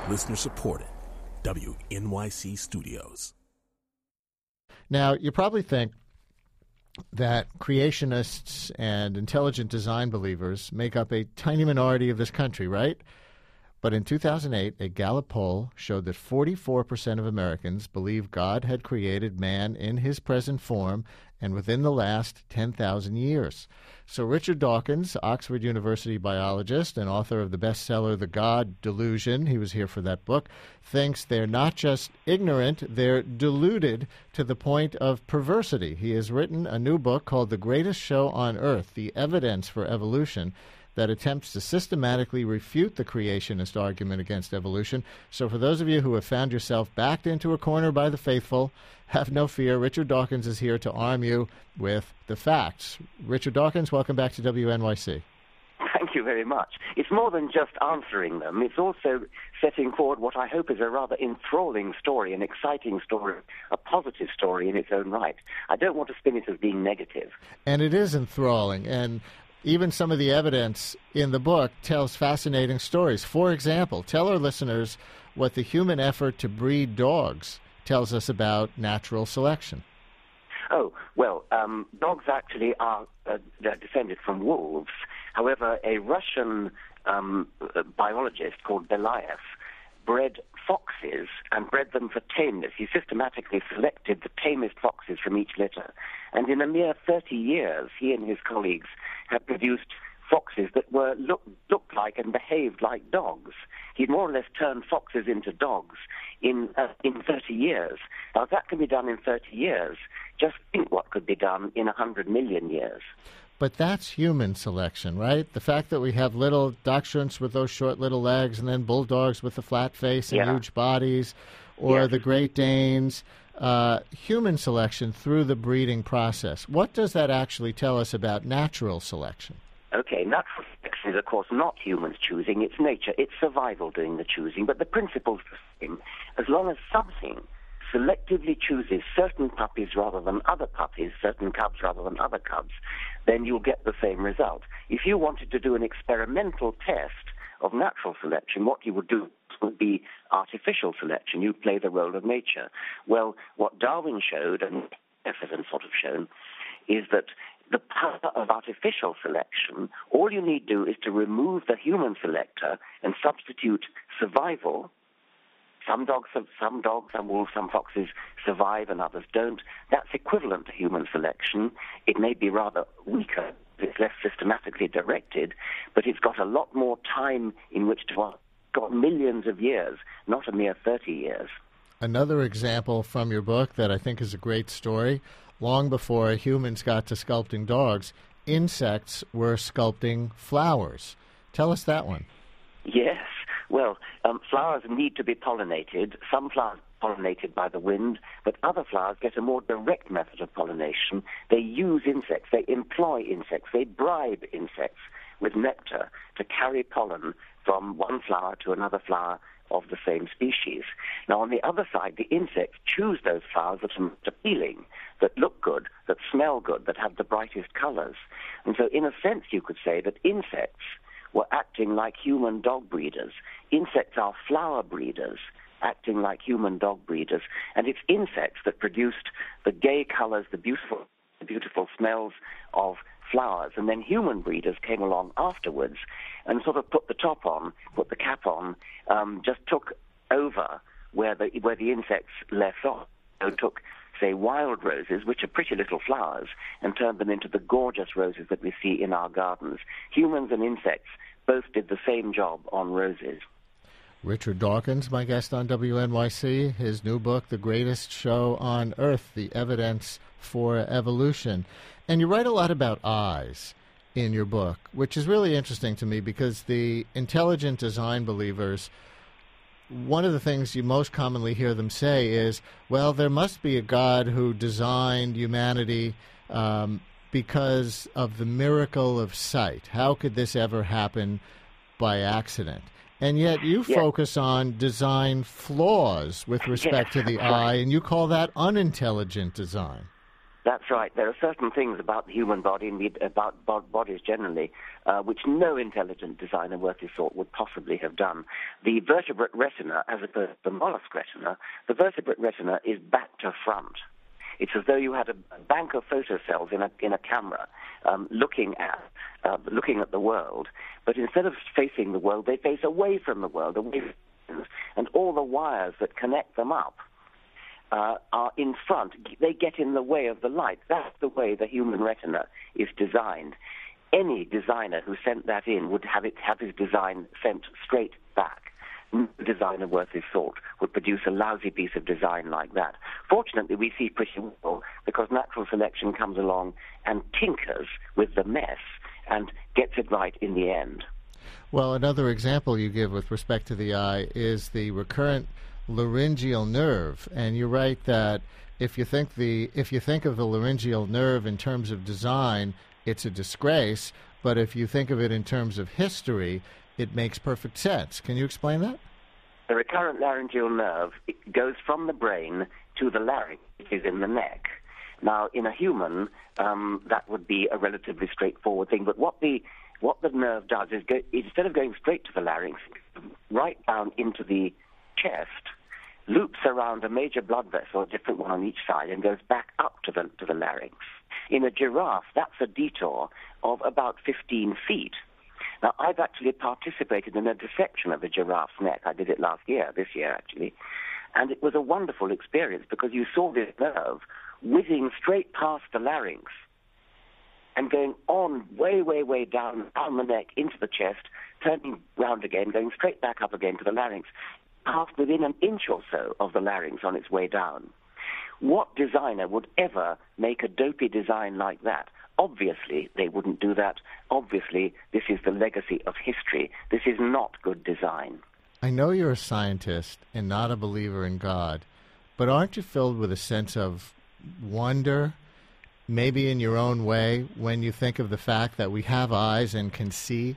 Listener supported. WNYC Studios. Now, you probably think that creationists and intelligent design believers make up a tiny minority of this country, right? But in 2008, a Gallup poll showed that 44% of Americans believe God had created man in his present form and within the last 10,000 years. So Richard Dawkins, Oxford University biologist and author of the bestseller The God Delusion, he was here for that book, thinks they're not just ignorant, they're deluded to the point of perversity. He has written a new book called The Greatest Show on Earth, The Evidence for Evolution, that attempts to systematically refute the creationist argument against evolution. So for those of you who have found yourself backed into a corner by the faithful, have no fear. Richard Dawkins is here to arm you with the facts. Richard Dawkins, welcome back to WNYC. Thank you very much. It's more than just answering them. It's also setting forward what I hope is a rather enthralling story, an exciting story, a positive story in its own right. I don't want to spin it as being negative. And it is enthralling. And even some of the evidence in the book tells fascinating stories. For example, tell our listeners what the human effort to breed dogs tells us about natural selection. Oh, well, dogs actually are descended from wolves. However, a Russian biologist called Belayev bred foxes and bred them for tameness. He systematically selected the tamest foxes from each litter. And in a mere 30 years, he and his colleagues have produced foxes that looked like and behaved like dogs. He'd more or less turned foxes into dogs in 30 years. Now, if that can be done in 30 years, just think what could be done in 100 million years. But that's human selection, right? The fact that we have little dachshunds with those short little legs and then bulldogs with the flat face and huge bodies, or the Great Danes, human selection through the breeding process. What does that actually tell us about natural selection? Okay, natural selection is, of course, not humans choosing. It's nature. It's survival doing the choosing. But the principle's the same. As long as something selectively chooses certain puppies rather than other puppies, certain cubs rather than other cubs, then you'll get the same result. If you wanted to do an experimental test of natural selection, what you would do would be artificial selection. You'd play the role of nature. Well, what Darwin showed, and evidence sort of shown, is that the power of artificial selection, all you need to do is to remove the human selector and substitute survival. Some dogs, some wolves, some foxes survive and others don't. That's equivalent to human selection. It may be rather weaker. It's less systematically directed, but it's got a lot more time in which to got millions of years, not a mere 30 years. Another example from your book that I think is a great story, long before humans got to sculpting dogs, insects were sculpting flowers. Tell us that one. Yes. Well, flowers need to be pollinated. Some flowers are pollinated by the wind, but other flowers get a more direct method of pollination. They use insects. They employ insects. They bribe insects with nectar to carry pollen from one flower to another flower of the same species. Now, on the other side, the insects choose those flowers that are most appealing, that look good, that smell good, that have the brightest colors. And so, in a sense, you could say that insects were acting like human dog breeders. Insects are flower breeders, acting like human dog breeders. And it's insects that produced the gay colors, the beautiful smells of flowers. And then human breeders came along afterwards and sort of put the top on, put the cap on, just took over where the insects left off. So took, say, wild roses, which are pretty little flowers, and turned them into the gorgeous roses that we see in our gardens. Humans and insects both did the same job on roses. Richard Dawkins, my guest on WNYC, his new book, The Greatest Show on Earth, The Evidence for Evolution. And you write a lot about eyes in your book, which is really interesting to me because the intelligent design believers, one of the things you most commonly hear them say is, well, there must be a God who designed humanity because of the miracle of sight. How could this ever happen by accident? And yet you focus on design flaws with respect to the eye, and you call that unintelligent design. That's right. There are certain things about the human body and about bodies generally which no intelligent designer worth his salt would possibly have done. The vertebrate retina, as opposed to the mollusk retina, the vertebrate retina is back to front. It's as though you had a bank of photocells in a camera looking at the world, but instead of facing the world, they face away from the world, and all the wires that connect them up are in front. They get in the way of the light. That's the way the human retina is designed. Any designer who sent that in would have his design sent straight back. No designer worth his salt would produce a lousy piece of design like that. Fortunately, we see pretty well because natural selection comes along and tinkers with the mess and gets it right in the end. Well, another example you give with respect to the eye is the recurrent laryngeal nerve, and you write that if you think of the laryngeal nerve in terms of design, it's a disgrace, but if you think of it in terms of history, it makes perfect sense. Can you explain that? The recurrent laryngeal nerve goes from the brain to the larynx, which is in the neck. Now, in a human, that would be a relatively straightforward thing, but what the nerve does is instead of going straight to the larynx, right down into the chest, loops around a major blood vessel, a different one on each side, and goes back up to the larynx. In a giraffe, that's a detour of about 15 feet. Now, I've actually participated in a dissection of a giraffe's neck. I did it this year actually, and it was a wonderful experience because you saw this nerve whizzing straight past the larynx and going on way, way, way down the neck into the chest, turning round again, going straight back up again to the larynx, passed within an inch or so of the larynx on its way down. What designer would ever make a dopey design like that? Obviously, they wouldn't do that. Obviously, this is the legacy of history. This is not good design. I know you're a scientist and not a believer in God, but aren't you filled with a sense of wonder, maybe in your own way, when you think of the fact that we have eyes and can see?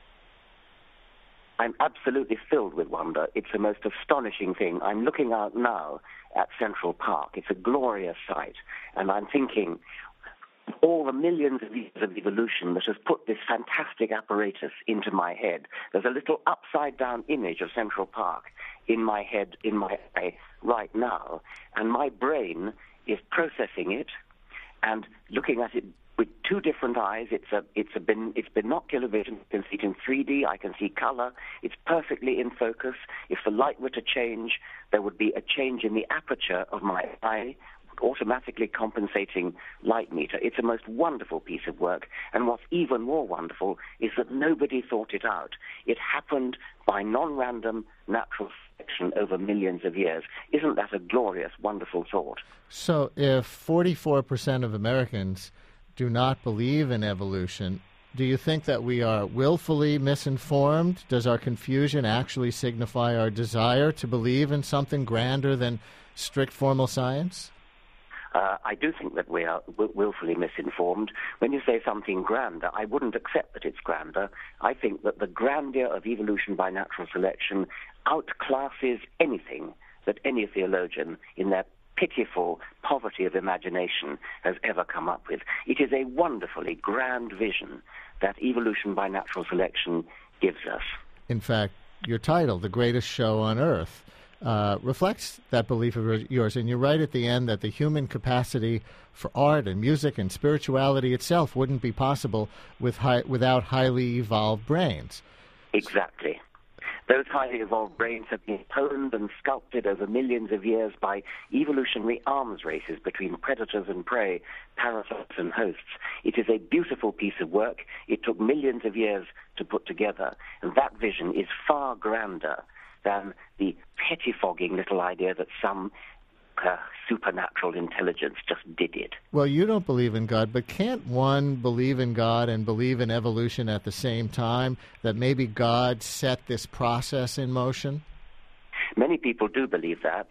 I'm absolutely filled with wonder. It's the most astonishing thing. I'm looking out now at Central Park. It's a glorious sight, and I'm thinking all the millions of years of evolution that has put this fantastic apparatus into my head. There's a little upside-down image of Central Park in my head, in my eye, right now, and my brain is processing it and looking at it with two different eyes. It's binocular vision. I can see it in 3D. I can see color. It's perfectly in focus. If the light were to change, there would be a change in the aperture of my eye, automatically compensating light meter. It's a most wonderful piece of work, and what's even more wonderful is that nobody thought it out. It happened by non-random natural selection over millions of years. Isn't that a glorious, wonderful thought? So if 44% of Americans do not believe in evolution, do you think that we are willfully misinformed? Does our confusion actually signify our desire to believe in something grander than strict formal science? I do think that we are willfully misinformed. When you say something grander, I wouldn't accept that it's grander. I think that the grandeur of evolution by natural selection outclasses anything that any theologian in their pitiful poverty of imagination has ever come up with. It is a wonderfully grand vision that evolution by natural selection gives us. In fact, your title, The Greatest Show on Earth, reflects that belief of yours, and you write at the end that the human capacity for art and music and spirituality itself wouldn't be possible without highly evolved brains. Exactly. Those highly evolved brains have been honed and sculpted over millions of years by evolutionary arms races between predators and prey, parasites and hosts. It is a beautiful piece of work. It took millions of years to put together, and that vision is far grander than the pettifogging little idea that some supernatural intelligence just did it. Well, you don't believe in God, but can't one believe in God and believe in evolution at the same time, that maybe God set this process in motion? Many people do believe that.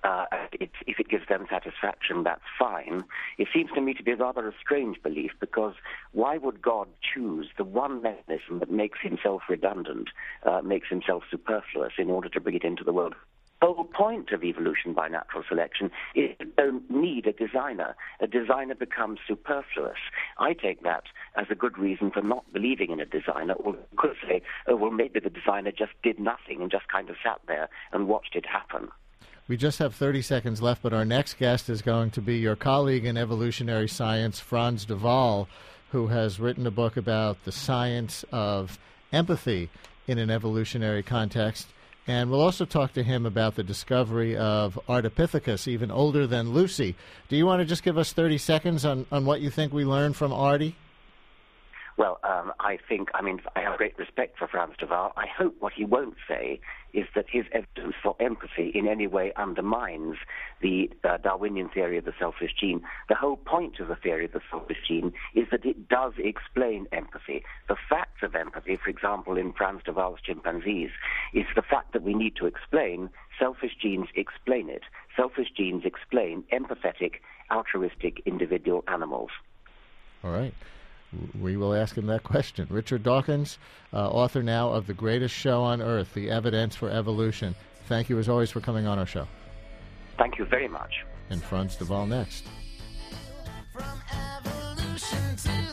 If it gives them satisfaction, that's fine. It seems to me to be rather a strange belief, because why would God choose the one mechanism that makes himself redundant, makes himself superfluous, in order to bring it into the world? The whole point of evolution by natural selection is you don't need a designer. A designer becomes superfluous. I take that as a good reason for not believing in a designer, or you could say, oh, well, maybe the designer just did nothing and just kind of sat there and watched it happen. We just have 30 seconds left, but our next guest is going to be your colleague in evolutionary science, Frans de Waal, who has written a book about the science of empathy in an evolutionary context. And we'll also talk to him about the discovery of Ardipithecus, even older than Lucy. Do you want to just give us 30 seconds on what you think we learned from Ardi? Well, I have great respect for Frans de Waal. I hope what he won't say is that his evidence for empathy in any way undermines the Darwinian theory of the selfish gene. The whole point of the theory of the selfish gene is that it does explain empathy. The facts of empathy, for example, in Frans de Waal's chimpanzees, is the fact that we need to explain. Selfish genes explain it. Selfish genes explain empathetic, altruistic individual animals. All right. We will ask him that question. Richard Dawkins, author now of The Greatest Show on Earth, The Evidence for Evolution. Thank you, as always, for coming on our show. Thank you very much. And Frans de Waal next. From evolution to